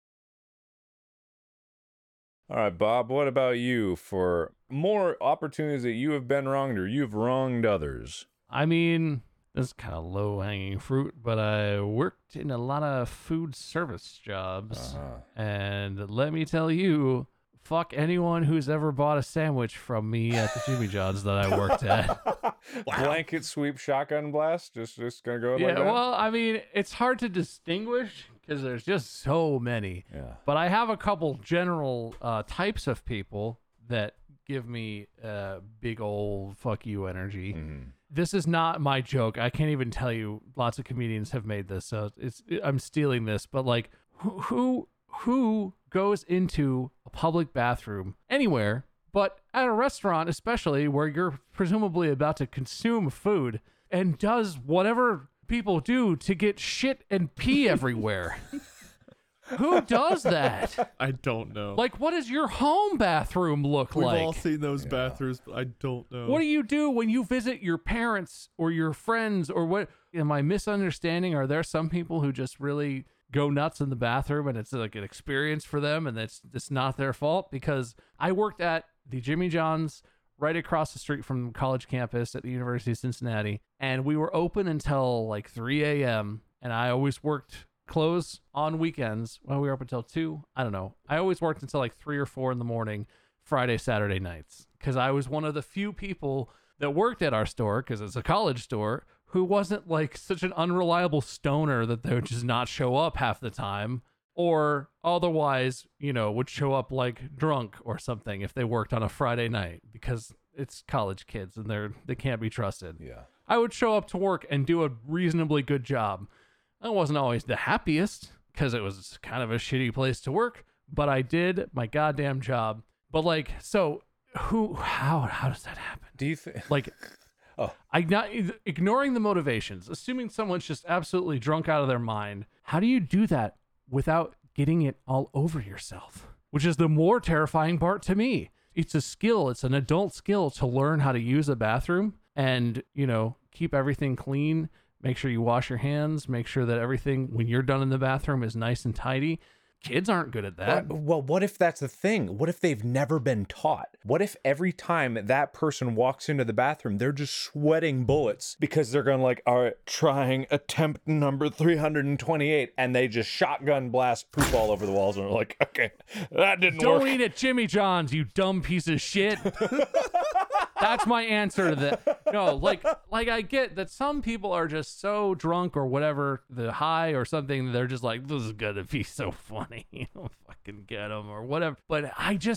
All right, Bob, what about you for more opportunities that you have been wronged or you've wronged others? I mean, this is kind of low-hanging fruit, but I worked in a lot of food service jobs. And let me tell you, fuck anyone who's ever bought a sandwich from me at the Jimmy John's that I worked at. Blanket sweep shotgun blast? Just gonna go like Yeah, that? well, I mean, it's hard to distinguish because there's just so many. Yeah. But I have a couple general types of people that give me big old fuck you energy. This is not my joke. I can't even tell you. Lots of comedians have made this, so I'm stealing this. But like, who goes into a public bathroom anywhere, but at a restaurant, especially where you're presumably about to consume food, and does whatever people do to get shit and pee everywhere? Who does that? I don't know. Like, what does your home bathroom look We've like? all seen those bathrooms, but I don't know. What do you do when you visit your parents or your friends or what? Am I misunderstanding? Are there some people who just really go nuts in the bathroom and it's like an experience for them and it's not their fault? Because I worked at the Jimmy John's right across the street from college campus at the University of Cincinnati, and we were open until like 3 a.m. and I always worked close on weekends. Well, we were up until 2. I don't know. I always worked until like 3 or 4 in the morning, Friday, Saturday nights, because I was one of the few people that worked at our store, because it's a college store, who wasn't like such an unreliable stoner that they would just not show up half the time, or otherwise, you know, would show up like drunk or something if they worked on a Friday night, because it's college kids and they can't be trusted. Yeah. I would show up to work and do a reasonably good job. I wasn't always the happiest because it was kind of a shitty place to work, but I did my goddamn job. But like, so how does that happen? Do you think? Like, ignoring the motivations, assuming someone's just absolutely drunk out of their mind, how do you do that without getting it all over yourself? Which is the more terrifying part to me. It's a skill. It's an adult skill to learn how to use a bathroom and, you know, keep everything clean. Make sure you wash your hands. Make sure that everything, when you're done in the bathroom, is nice and tidy. Kids aren't good at that. Well, what if that's the thing? What if they've never been taught? What if every time that person walks into the bathroom, they're just sweating bullets because they're going like, all right, trying attempt number 328, and they just shotgun blast poop all over the walls, and they're like, okay, that didn't work. Don't eat at Jimmy John's, you dumb piece of shit. That's my answer to that. No, like I get that some people are just so drunk or whatever, the high or something, they're just like, this is gonna be so funny. Fucking get them or whatever. But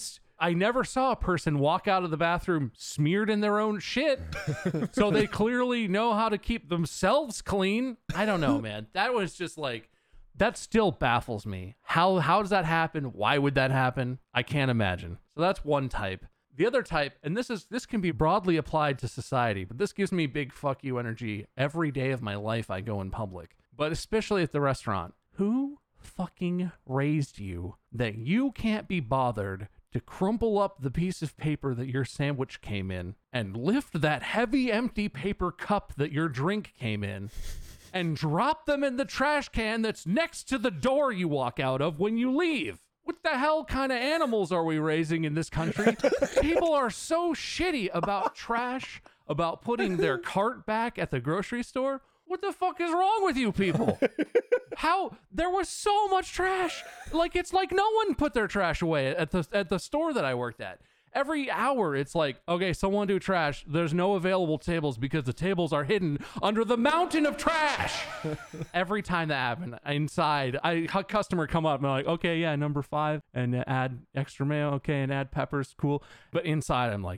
I never saw a person walk out of the bathroom smeared in their own shit. So they clearly know how to keep themselves clean. I don't know, man. That was just like, that still baffles me. How does that happen? Why would that happen? I can't imagine. So that's one type. The other type, and this can be broadly applied to society, but this gives me big fuck you energy every day of my life I go in public, but especially at the restaurant. Who fucking raised you that you can't be bothered to crumple up the piece of paper that your sandwich came in and lift that heavy empty paper cup that your drink came in and drop them in the trash can that's next to the door you walk out of when you leave? What the hell kind of animals are we raising in this country? People are so shitty about trash, about putting their cart back at the grocery store. What the fuck is wrong with you people? How there was so much trash. Like, it's like no one put their trash away at the store that I worked at. Every hour, it's like, okay, someone do trash. There's no available tables because the tables are hidden under the mountain of trash. Every time that happened, inside, a customer come up and I'm like, okay, yeah, number 5, and add extra mayo, okay, and add peppers, cool. But inside, I'm like,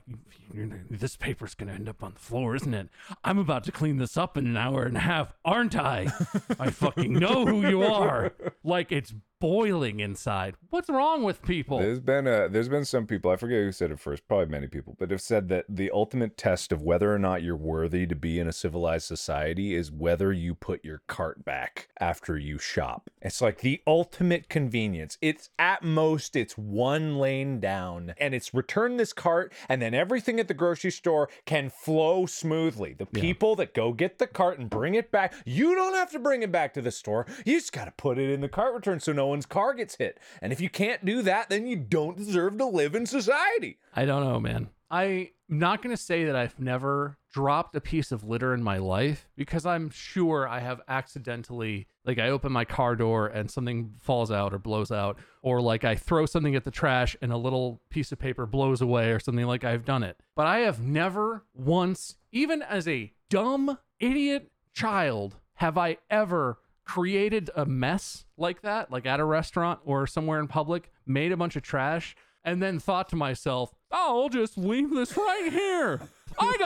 this paper's gonna end up on the floor, isn't it? I'm about to clean this up in an hour and a half, aren't I? I fucking know who you are. Like, it's boiling inside. What's wrong with people? There's been some people, I forget who said it first, probably many people, but have said that the ultimate test of whether or not you're worthy to be in a civilized society is whether you put your cart back after you shop. It's like the ultimate convenience. It's at most, it's 1 lane down, and it's return this cart, and then everything at the grocery store can flow smoothly. The people that go get the cart and bring it back, you don't have to bring it back to the store. You just got to put it in the cart return so no one's car gets hit. And if you can't do that, then you don't deserve to live in society. I don't know, man. I'm not going to say that I've never dropped a piece of litter in my life, because I'm sure I have accidentally, like, I open my car door and something falls out or blows out, or like I throw something at the trash and a little piece of paper blows away or something. Like, I've done it. But I have never once, even as a dumb idiot child, have I ever created a mess like that, like at a restaurant or somewhere in public, made a bunch of trash, and then thought to myself, oh, I'll just leave this right here. I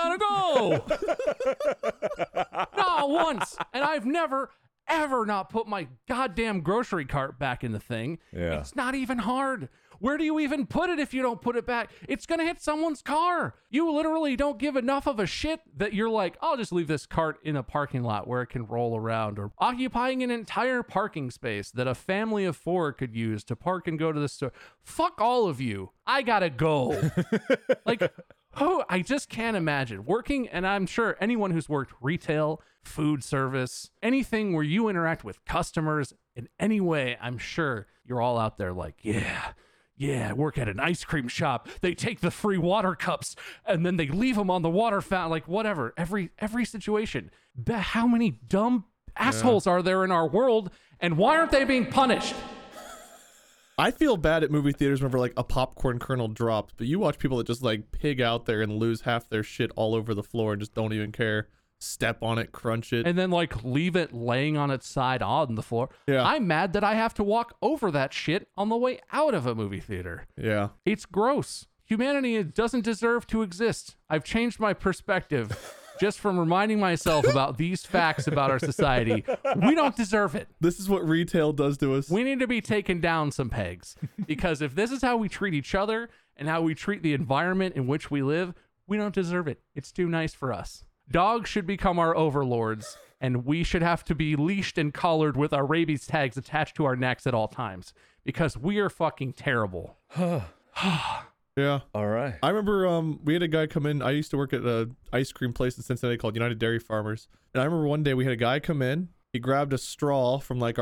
gotta go. Not once. And I've never, ever not put my goddamn grocery cart back in the thing. Yeah. It's not even hard. Where do you even put it if you don't put it back? It's going to hit someone's car. You literally don't give enough of a shit that you're like, I'll just leave this cart in a parking lot where it can roll around, or occupying an entire parking space that a family of 4 could use to park and go to the store. Fuck all of you. I got to go. Like, oh, I just can't imagine working. And I'm sure anyone who's worked retail, food service, anything where you interact with customers in any way, I'm sure you're all out there like, yeah, I work at an ice cream shop. They take the free water cups and then they leave them on the water fountain, like whatever. Every situation. How many dumb assholes are there in our world, and why aren't they being punished? I feel bad at movie theaters whenever like a popcorn kernel drops, but you watch people that just like pig out there and lose half their shit all over the floor and just don't even care. Step on it, crunch it, and then like leave it laying on its side on the floor. Yeah. I'm mad that I have to walk over that shit on the way out of a movie theater. Yeah. It's gross. Humanity doesn't deserve to exist. I've changed my perspective just from reminding myself about these facts about our society. We don't deserve it. This is what retail does to us. We need to be taken down some pegs, because if this is how we treat each other and how we treat the environment in which we live, we don't deserve it. It's too nice for us. Dogs should become our overlords, and we should have to be leashed and collared with our rabies tags attached to our necks at all times, because we are fucking terrible. Yeah. All right. I remember we had a guy come in. I used to work at an ice cream place in Cincinnati called United Dairy Farmers. And I remember one day we had a guy come in. He grabbed a straw from like our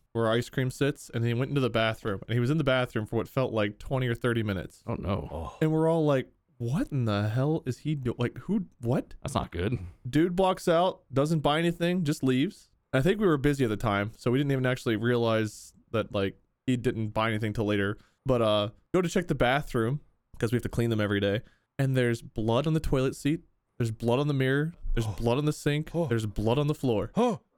where ice cream sits, and he went into the bathroom, and he was in the bathroom for what felt like 20 or 30 minutes. Oh no. And we're all like, what in the hell is he doing? Like, who, what? That's not good. Dude walks out, doesn't buy anything, just leaves. I think we were busy at the time, so we didn't even actually realize that, like, he didn't buy anything till later. But go to check the bathroom, because we have to clean them every day. And there's blood on the toilet seat. There's blood on the mirror. There's blood on the sink. There's blood on the floor.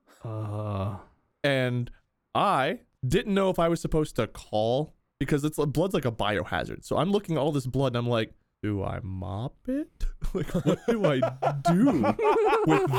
And I didn't know if I was supposed to call, because blood's like a biohazard. So I'm looking at all this blood, and I'm like, do I mop it? Like, what do I do with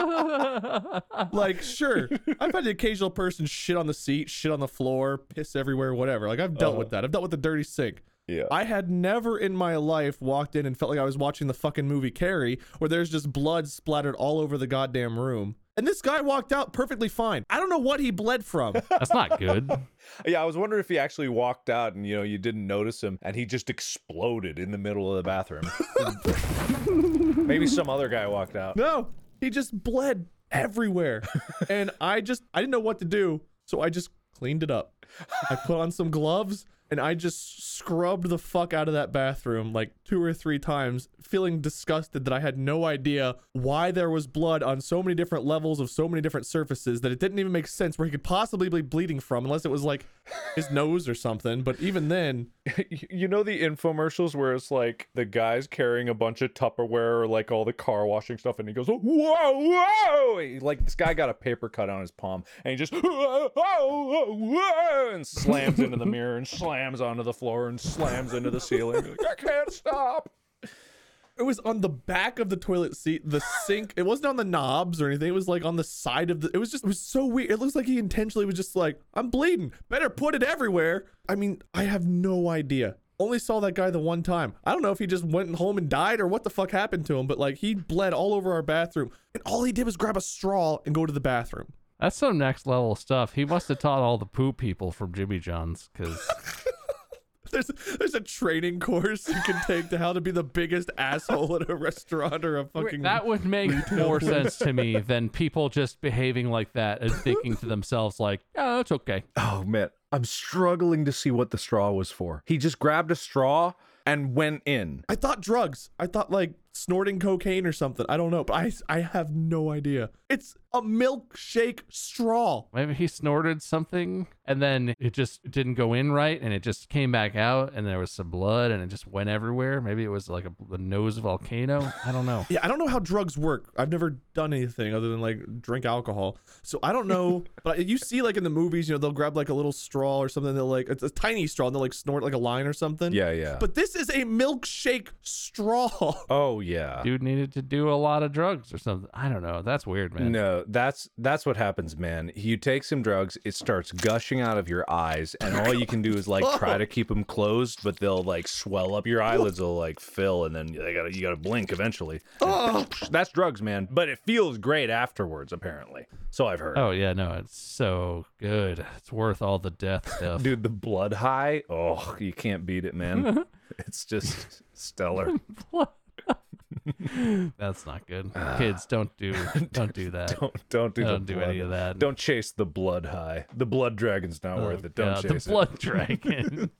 this? Like, sure, I've had the occasional person shit on the seat, shit on the floor, piss everywhere, whatever. Like, I've dealt with that. I've dealt with the dirty sink. Yeah. I had never in my life walked in and felt like I was watching the fucking movie Carrie, where there's just blood splattered all over the goddamn room. And this guy walked out perfectly fine. I don't know what he bled from. That's not good. Yeah, I was wondering if he actually walked out and, you didn't notice him and he just exploded in the middle of the bathroom. Maybe some other guy walked out. No, he just bled everywhere. And I didn't know what to do, so I just cleaned it up. I put on some gloves, and I just scrubbed the fuck out of that bathroom like 2 or 3 times, feeling disgusted that I had no idea why there was blood on so many different levels of so many different surfaces that it didn't even make sense where he could possibly be bleeding from, unless it was like his nose or something. But even then... You know the infomercials where it's like the guy's carrying a bunch of Tupperware or like all the car washing stuff, and he goes, whoa, whoa! Like, this guy got a paper cut on his palm, and he just, whoa, whoa, whoa, and slams into the mirror and slams onto the floor and slams into the ceiling. Like, I can't stop. It was on the back of the toilet seat, the sink. It wasn't on the knobs or anything. It was like on the side of it was so weird. It looks like he intentionally was just like, I'm bleeding. Better put it everywhere. I mean, I have no idea. Only saw that guy the one time. I don't know if he just went home and died or what the fuck happened to him, but like, he bled all over our bathroom. And all he did was grab a straw and go to the bathroom. That's some next level stuff. He must have taught all the poop people from Jimmy John's, because... There's a training course you can take to how to be the biggest asshole at a restaurant or a fucking... That would make more sense to me than people just behaving like that and thinking to themselves like, oh, it's okay. Oh, man. I'm struggling to see what the straw was for. He just grabbed a straw and went in. I thought drugs. I thought like snorting cocaine or something. I don't know, but I have no idea. It's a milkshake straw. Maybe he snorted something and then it just didn't go in right and it just came back out and there was some blood and it just went everywhere. Maybe it was like a nose volcano. I don't know. Yeah, I don't know how drugs work. I've never done anything other than like drink alcohol. So I don't know. But you see like in the movies, they'll grab like a little straw or something. They'll like, it's a tiny straw and they'll like snort like a line or something. Yeah, yeah. But this is a milkshake straw. Oh, yeah. Dude needed to do a lot of drugs or something. I don't know. That's weird, man. No, that's what happens, man. You take some drugs, it starts gushing out of your eyes, and all you can do is like try to keep them closed, but they'll like swell up. Your eyelids will like fill, and then you gotta blink eventually. That's drugs, man. But it feels great afterwards, apparently. So I've heard. Oh yeah, no, it's so good. It's worth all the death stuff. Dude, the blood high. Oh, you can't beat it, man. It's just stellar. That's not good. Kids, don't do that. Don't do any of that. Don't chase the blood high. The blood dragon's not worth it. Don't chase the blood dragon.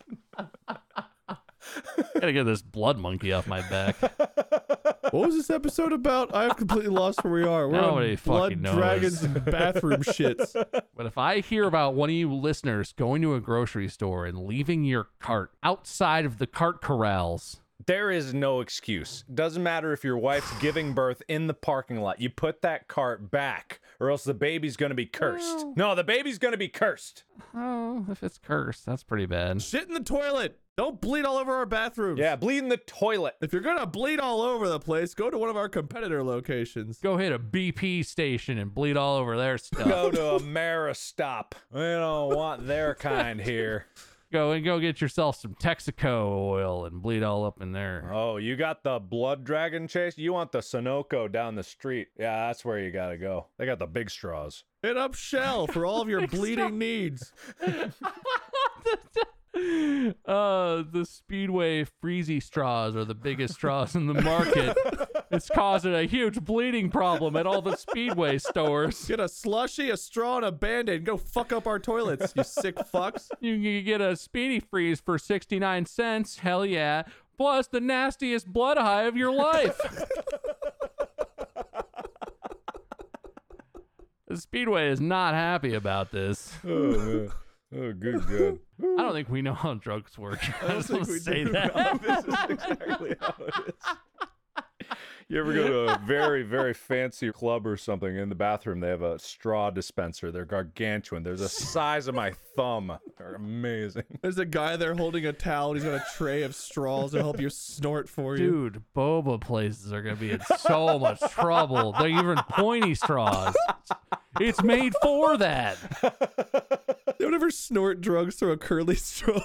Gotta get this blood monkey off my back. What was this episode about? I've completely lost where we are. We're Nobody on fucking blood knows. dragons and bathroom shits. But if I hear about one of you listeners going to a grocery store and leaving your cart outside of the cart corrals, There is no excuse. Doesn't matter if your wife's giving birth in the parking lot. You put that cart back, or else the baby's gonna be cursed. No, the baby's gonna be cursed. oh, if it's cursed, that's pretty bad. Shit in the toilet. Don't bleed all over our bathrooms. Yeah, bleed in the toilet. If you're gonna bleed all over the place, go to one of our competitor locations. Go hit a BP station and bleed all over their stuff. Go to Ameristop. We don't want their kind here. Go get yourself some Texaco oil and bleed all up in there. Oh, you got the blood dragon chase? You want the Sunoco down the street. Yeah, that's where you gotta go. They got the big straws. Hit up Shell for all of your bleeding needs. The Speedway Freezy straws are the biggest straws in the market. It's causing a huge bleeding problem at all the Speedway stores. Get a slushy, a straw, and a Band-Aid and go fuck up our toilets, you sick fucks. You can get a Speedy Freeze for 69 cents. Hell yeah. Plus the nastiest blood high of your life. The Speedway is not happy about this. Oh, man. Oh, good God. I don't think we know how drugs work. I just want to say that. No, this is exactly how it is. You ever go to a very, very fancy club or something? In the bathroom, they have a straw dispenser. They're gargantuan. They're the size of my thumb. They're amazing. There's a guy there holding a towel. And he's got a tray of straws to help you snort for you. Dude, boba places are going to be in so much trouble. They're even pointy straws. It's made for that. They would ever snort drugs through a curly straw.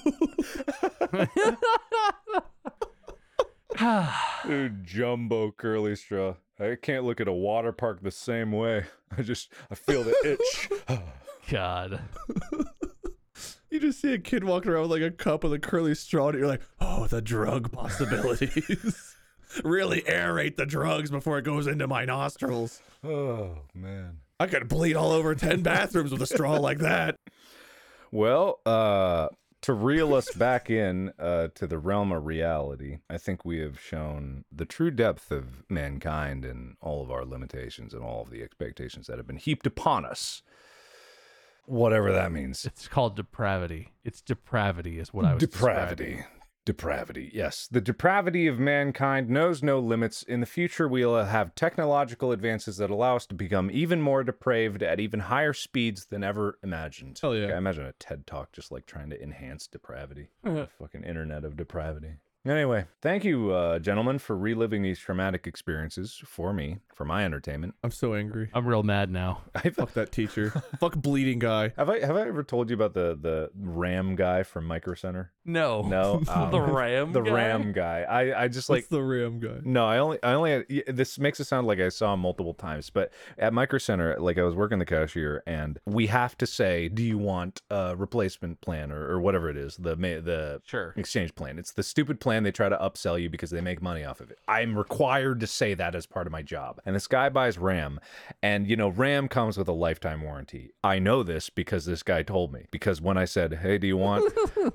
Dude, jumbo curly straw. I can't look at a water park the same way. I feel the itch. God. You just see a kid walking around with like a cup with a curly straw, and you're like, oh, the drug possibilities. Really aerate the drugs before it goes into my nostrils. Oh, man. I could bleed all over 10 bathrooms with a straw like that. Well, to reel us back in to the realm of reality, I think we have shown the true depth of mankind and all of our limitations and all of the expectations that have been heaped upon us. Whatever that means. It's called depravity. It's depravity is what I was describing. Depravity, yes. The depravity of mankind knows no limits. In the future, we'll have technological advances that allow us to become even more depraved at even higher speeds than ever imagined. Hell yeah. Okay, I imagine a TED Talk just like trying to enhance depravity. The fucking internet of depravity. Anyway, thank you, gentlemen, for reliving these traumatic experiences for me, for my entertainment. I'm so angry. I'm real mad now. Fuck that teacher. Fuck bleeding guy. Have I ever told you about the RAM guy from Micro Center? No. The Ram The guy? RAM guy. I just like What's the RAM guy? No, I only this makes it sound like I saw him multiple times, but at Micro Center, like I was working the cashier, and we have to say, do you want a replacement plan or whatever it is, the Sure. exchange plan. It's the stupid plan they try to upsell you because they make money off of it. I'm required to say that as part of my job. And this guy buys RAM, and RAM comes with a lifetime warranty. I know this because this guy told me. Because when I said, "Hey, do you want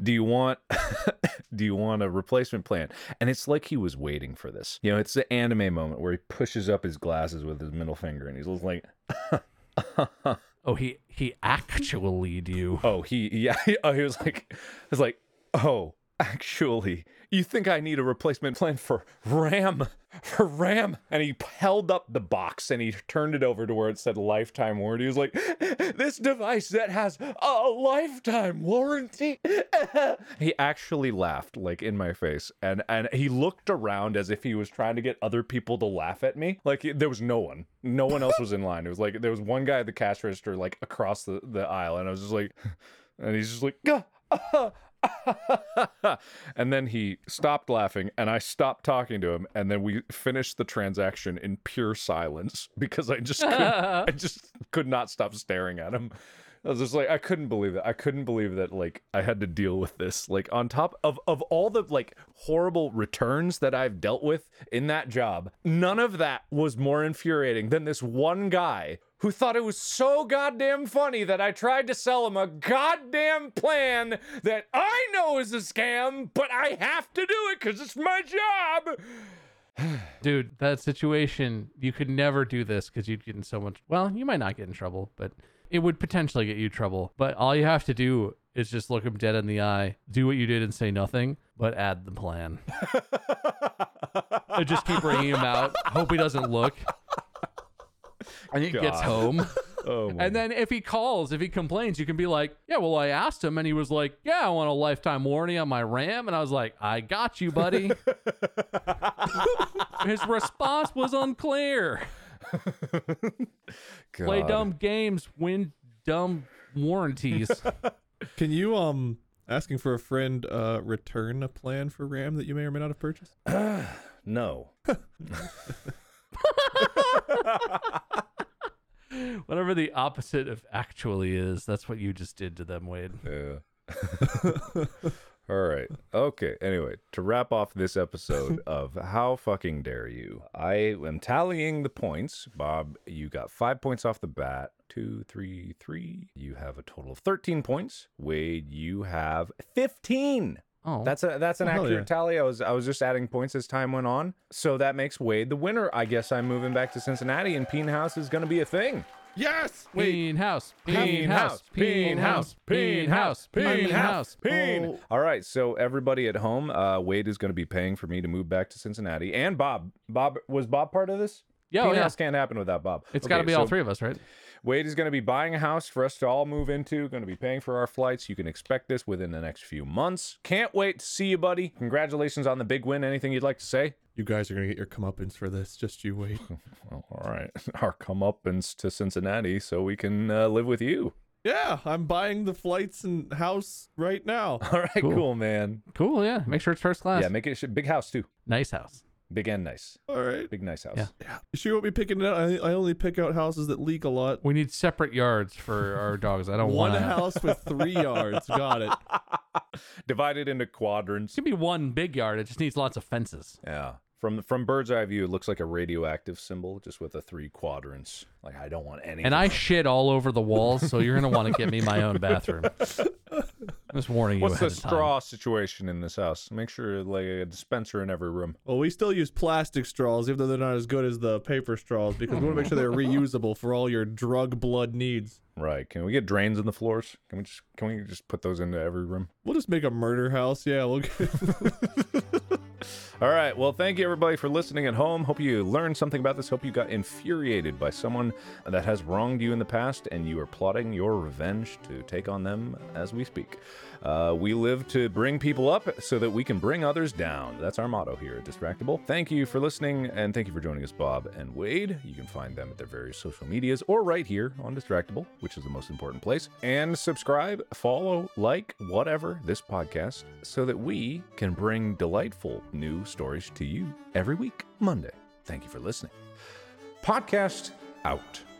a replacement plan?" And it's like he was waiting for this. It's the anime moment where he pushes up his glasses with his middle finger, and he's just like, Oh, he actually do. "Oh, he was like, oh, actually, you think I need a replacement plan for RAM? For RAM?" And he held up the box and he turned it over to where it said lifetime warranty. He was like, "This device that has a lifetime warranty." He actually laughed, like, in my face. And he looked around as if he was trying to get other people to laugh at me. Like, there was no one. No one else was in line. It was like, there was one guy at the cash register, like, across the aisle. And I was just like, and he's just like, and then he stopped laughing, and I stopped talking to him, and then we finished the transaction in pure silence because I just could not stop staring at him. I was just like, I couldn't believe that. I couldn't believe that, like, I had to deal with this. Like, on top of all the, like, horrible returns that I've dealt with in that job, none of that was more infuriating than this one guy who thought it was so goddamn funny that I tried to sell him a goddamn plan that I know is a scam, but I have to do it because it's my job. Dude, that situation, you could never do this because you'd get in so much. Well, you might not get in trouble, but it would potentially get you trouble. But all you have to do is just look him dead in the eye, do what you did and say nothing, but add the plan. And just keep bringing him out, hope he doesn't look. And he gets home. Oh, and then if he complains, you can be like, "Yeah, well, I asked him," and he was like, "Yeah, I want a lifetime warranty on my RAM." And I was like, "I got you, buddy." His response was unclear. Play dumb games, win dumb warranties. Can you asking for a friend return a plan for RAM that you may or may not have purchased? No. Whatever the opposite of actually is, that's what you just did to them, Wade. Yeah. All right. Okay. Anyway, to wrap off this episode of How Fucking Dare You, I am tallying the points. Bob, you got 5 points off the bat. 2, 3, 3. You have a total of 13 points. Wade, you have 15. Oh, That's an hell accurate yeah. tally. I was just adding points as time went on. So that makes Wade the winner. I guess I'm moving back to Cincinnati, and Peen House is going to be a thing. Yes. Peen House, Peen House, Peen House, Peen House, Peen House. Peen. All right, so everybody at home, Wade is going to be paying for me to move back to Cincinnati, and Bob. Was Bob part of this? Yeah, Peen oh, yeah. House can't happen without Bob. It's got to Okay, be all so three of us, right? Wade is going to be buying a house for us to all move into, going to be paying for our flights. You can expect this within the next few months. Can't wait to see you, buddy. Congratulations on the big win. Anything you'd like to say? You guys are gonna get your comeuppance for this. Just you wait. Well, all right. Our comeuppance to Cincinnati so we can live with you. Yeah, I'm buying the flights and house right now. All right, cool, man. Cool, yeah. Make sure it's first class. Yeah, make it big house too. Nice house. Big and nice. All right. Big nice house. Yeah. Yeah. You sure you won't be picking it out? I only pick out houses that leak a lot. We need separate yards for our dogs. I don't One want to. house with 3 yards. Got it. Divided into quadrants. It could be one big yard. It just needs lots of fences. Yeah. From bird's eye view, it looks like a radioactive symbol, just with the 3 quadrants. Like, I don't want any. And I shit all over the walls, so you're gonna want to get me my own bathroom. I'm just warning you. What's the ahead of time. straw situation in this house? Make sure like a dispenser in every room. Well, we still use plastic straws, even though they're not as good as the paper straws, because we want to make sure they're reusable for all your drug blood needs. Right. Can we get drains in the floors? Can we just put those into every room? We'll just make a murder house. Yeah, we'll get... All right. Well, thank you everybody for listening at home. Hope you learned something about this. Hope you got infuriated by someone that has wronged you in the past and you are plotting your revenge to take on them as we speak. We live to bring people up so that we can bring others down. That's our motto here at Distractable. Thank you for listening, and thank you for joining us, Bob and Wade. You can find them at their various social medias or right here on Distractable, which is the most important place. And subscribe, follow, like, whatever this podcast so that we can bring delightful new stories to you every week, Monday. Thank you for listening. Podcast out.